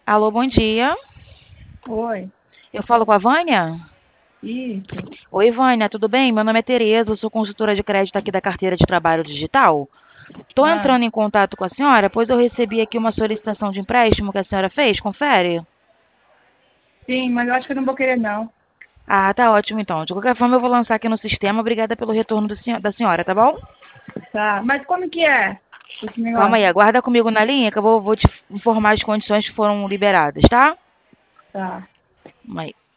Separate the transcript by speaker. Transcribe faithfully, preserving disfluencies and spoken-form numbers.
Speaker 1: Alô, bom dia.
Speaker 2: Oi,
Speaker 1: Eu falo com a Vânia?
Speaker 2: isso.
Speaker 1: Oi, Vânia, tudo bem? Meu nome é Tereza, eu sou consultora de crédito aqui da carteira de trabalho digital. Estou
Speaker 2: Ah,
Speaker 1: entrando em contato com a senhora, pois eu recebi aqui uma solicitação de empréstimo que a senhora fez, confere?
Speaker 2: sim, mas eu acho que eu não vou querer, não.
Speaker 1: Ah, tá ótimo então. De qualquer forma, eu vou lançar aqui no sistema. Obrigada pelo retorno do senho- da senhora, tá bom?
Speaker 2: Tá, mas como que é esse
Speaker 1: Calma aí,
Speaker 2: negócio?
Speaker 1: aguarda comigo na linha que eu vou, vou te informar as condições que foram liberadas, tá?
Speaker 2: Tá.
Speaker 1: Calma aí.